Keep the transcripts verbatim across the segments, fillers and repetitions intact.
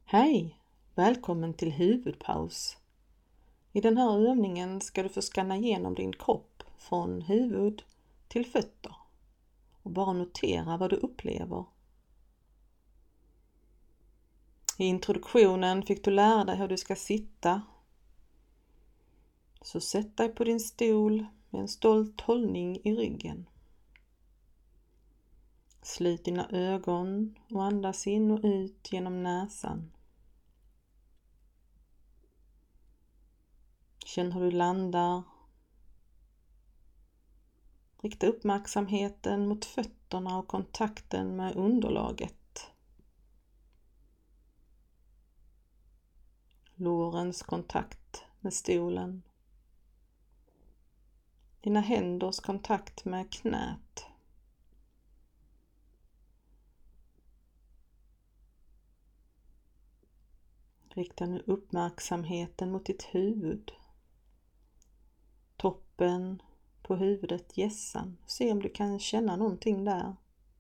Hej! Välkommen till huvudpaus. I den här övningen ska du få skanna igenom din kropp från huvud till fötter och bara notera vad du upplever. I introduktionen fick du lära dig hur du ska sitta. Så sätt dig på din stol med en stolt hållning i ryggen. Slut dina ögon och andas in och ut genom näsan. Känn hur du landar. Rikta uppmärksamheten mot fötterna och kontakten med underlaget. Lårens kontakt med stolen. Dina händers kontakt med knät. Rikta nu uppmärksamheten mot ditt huvud. Toppen på huvudet, hjässan. Se om du kan känna någonting där.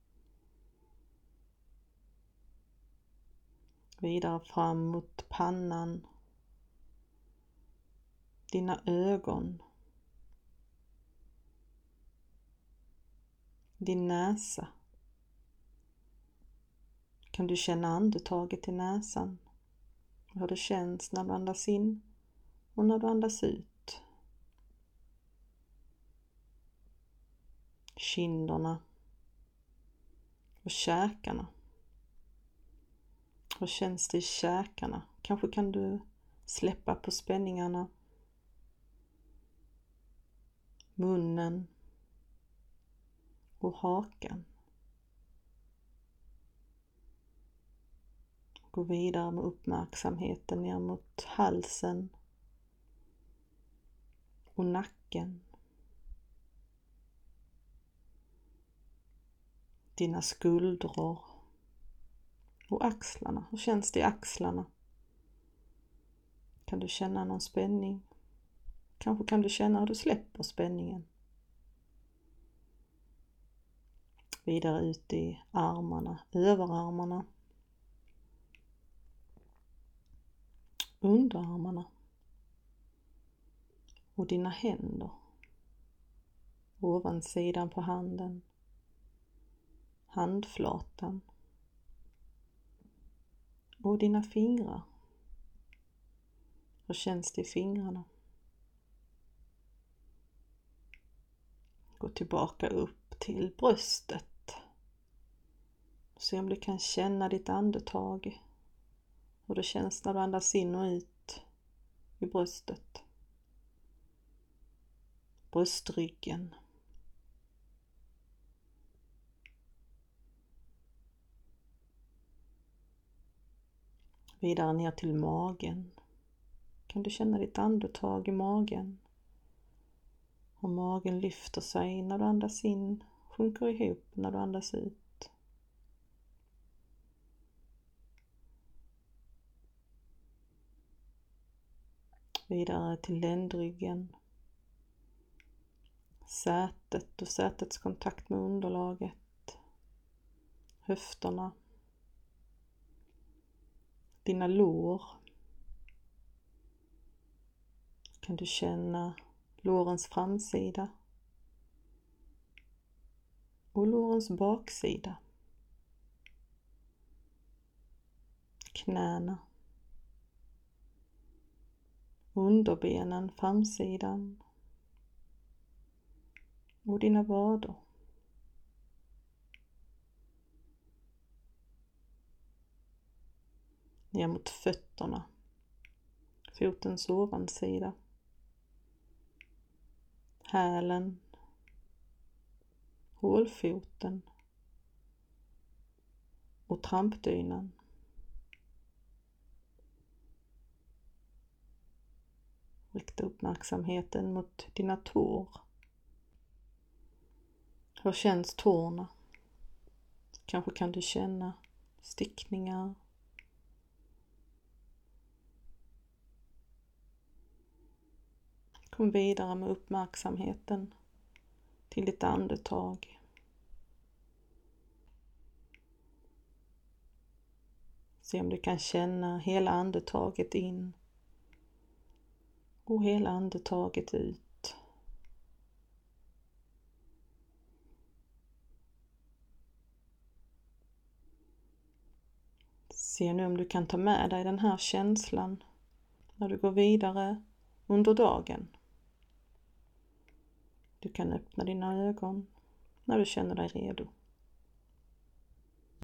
Vidare fram mot pannan. Dina ögon. Din näsa. Kan du känna andetaget i näsan? Hur det känns när du andas in och när du andas ut. Kinderna och käkarna. Hur känns det i käkarna? Kanske kan du släppa på spänningarna. Munnen och hakan. Gå vidare med uppmärksamheten ner mot halsen och nacken. Dina skuldror och axlarna. Hur känns det i axlarna? Kan du känna någon spänning? Kanske kan du känna hur du släpper spänningen. Vidare ut i armarna, överarmarna. Underarmarna. Och dina händer. Ovansidan på handen. Handflatan. Och dina fingrar. Hur känns det i fingrarna? Gå tillbaka upp till bröstet. Se om du kan känna ditt andetag. Hur det känns när du andas in och ut i bröstet. Bröstryggen. Vidare ner till magen. Kan du känna ditt andetag i magen? Och magen lyfter sig när du andas in, sjunker ihop när du andas ut. Vidare till ländryggen. Sätet och sätets kontakt med underlaget. Höfterna. Dina lår. Kan du känna lårens framsida och lårens baksida. Knäna. Underbenen, framsidan. Och dina vader. Ner mot fötterna. Fotens ovansida. Hälen. Hålfoten. Och trampdynan. Rikta uppmärksamheten mot dina tår. Hur känns tårna? Kanske kan du känna stickningar. Kom vidare med uppmärksamheten till ditt andetag. Se om du kan känna hela andetaget in och hela andetaget ut. Se nu om du kan ta med dig den här känslan när du går vidare under dagen. Du kan öppna dina ögon när du känner dig redo.